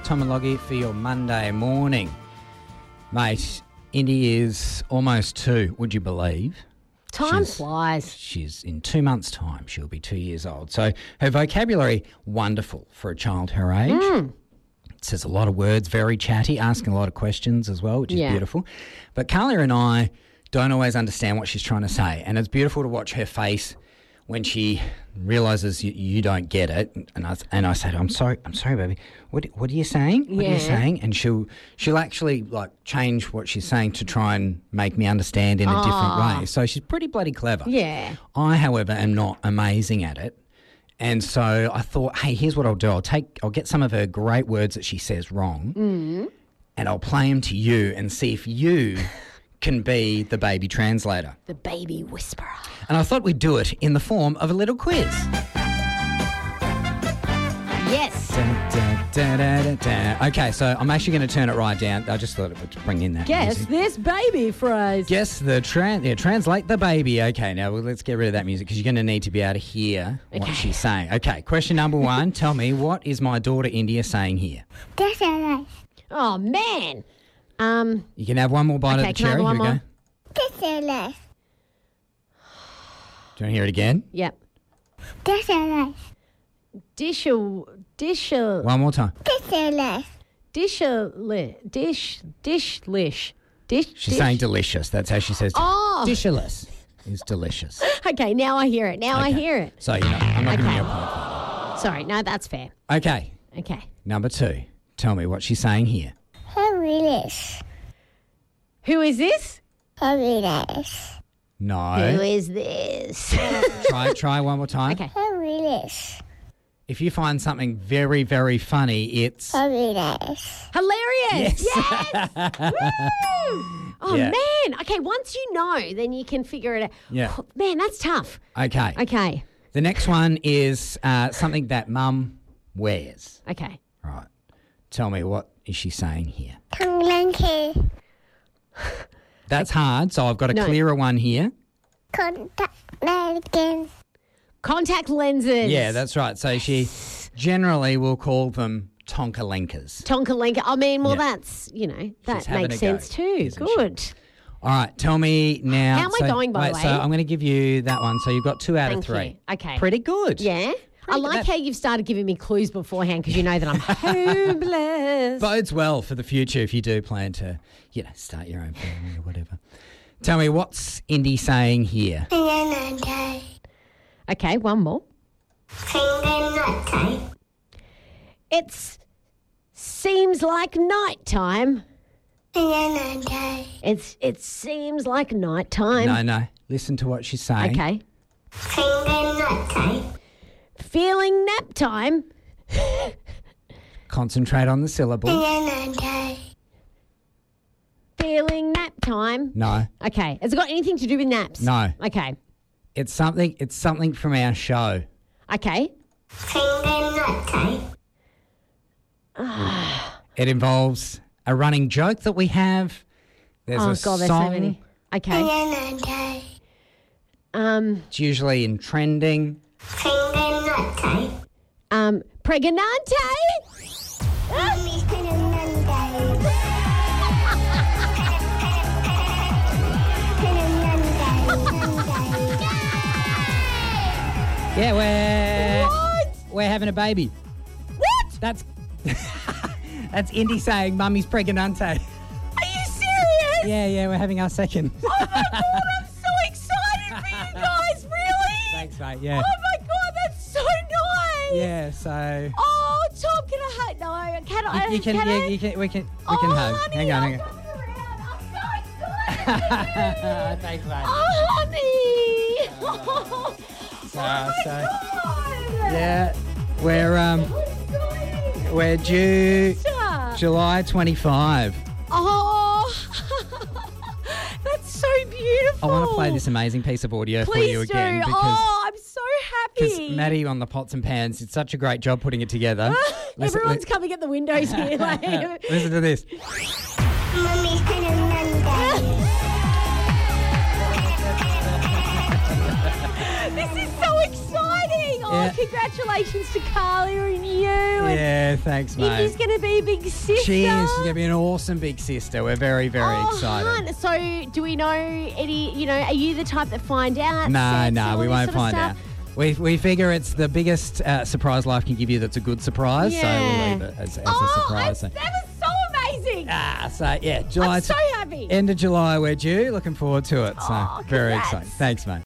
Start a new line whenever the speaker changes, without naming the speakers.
Tom and Loggy for your Monday morning. Mate, Indy is almost 2, would you believe?
Time flies.
She's in 2 months' time. She'll be 2 years old. So her vocabulary, wonderful for a child her age. Says a lot of words, very chatty, asking a lot of questions as well, which is beautiful. But Carla and I don't always understand what she's trying to say. And it's beautiful to watch her face when she realises you don't get it. And I said, I'm sorry, baby. What are you saying? What are you saying? And she'll actually like change what she's saying to try and make me understand in a different way. So she's pretty bloody clever.
Yeah.
I, however, am not amazing at it. And so I thought, hey, here's what I'll do. I'll get some of her great words that she says wrong and I'll play them to you and see if you can be the baby translator.
The baby whisperer.
And I thought we'd do it in the form of a little quiz.
Yes.
Okay, so I'm actually going to turn it right down. I just thought it would bring in that
Guess
music.
this baby phrase.
Guess the translate the baby. Okay, now let's get rid of that music because you're going to need to be able to hear what she's saying. Okay, question number 1. Tell me, what is my daughter India saying here?
Oh, man.
You can have one more bite of the cherry.
Can I have one
Here we go.
more?
Do you want to hear it again?
Yep. Dish.
One more time. She's saying delicious. That's how she says dishless is delicious.
Okay, now I hear it. I hear it.
So, I'm not giving you a point for that.
Sorry, no, that's fair.
Okay.
Okay.
Number 2. Tell me what she's saying here.
Who is this?
No.
Who is this?
Try one more time.
Okay.
If you find something very, very funny, it's...
Hilarious. Yes. Woo! Oh,
Yeah.
man. Okay, once you know, then you can figure it out.
Yeah.
Oh, man, that's tough.
Okay.
Okay.
The next one is something that Mum wears.
Okay.
Right. Tell me, what is she saying here? That's hard, so I've got a clearer one here.
Contact lenses.
Yeah, that's right. So she generally will call them Tonkalenkas.
Tonkalenka. I mean, well,
Yeah.
that's, that
having
makes
a go,
sense too.
isn't
Good.
All right, tell me now.
How am I going, by the way?
So I'm going to give you that one. So you've got 2 out of
Thank
3.
you. Okay.
Pretty good.
Yeah. I like how you've started giving me clues beforehand because you know that I'm homeless.
Bodes well for the future if you do plan to, start your own family or whatever. Tell me, what's Indy saying here?
Okay, one more. It seems like nighttime. It seems like nighttime.
No. Listen to what she's saying.
Okay. Feeling nap time.
Concentrate on the syllable.
Feeling nap time.
No.
Okay. Has it got anything to do with naps?
No.
Okay.
It's something from our show.
Okay.
It involves a running joke that we have. There's a
God,
song.
there's so many. Okay.
It's usually in trending.
Pregnante?
Yeah,
What?
we're having a baby.
What?
That's that's Indy saying Mummy's pregnante.
Are you serious?
Yeah, we're having our second.
Oh my God, I'm so excited for you guys, really?
Thanks, mate. Yeah.
Oh my God, that's so nice.
Yeah, so
Oh, Tom, can I hug? No, can I?
we can hug.
Honey,
Hang on.
I'm coming around. I'm so excited.
Thanks, mate.
Oh, honey.
So,
God.
yeah, we're due July 25.
Oh, that's so beautiful.
I want to play this amazing piece of audio for you
Please
again
do.
because
I'm so happy.
Maddie on the pots and pans did such a great job putting it together.
Everyone's coming at the windows here. Like,
Listen to this.
Mummy's
this is so exciting. Oh,
Yeah.
Congratulations to Carly and you.
Yeah, thanks, mate.
She's going to be a big sister.
She is. She's going to be an awesome big sister. We're very, very excited.
Hun. So, do we know any? Are you the type that find out?
No, we won't find out. We figure it's the biggest surprise life can give you that's a good surprise, so we'll leave it as a surprise.
That was so amazing.
So yeah, July.
I'm so happy.
End of July, we're due. Looking forward to it. So very
congrats.
exciting. Thanks, mate.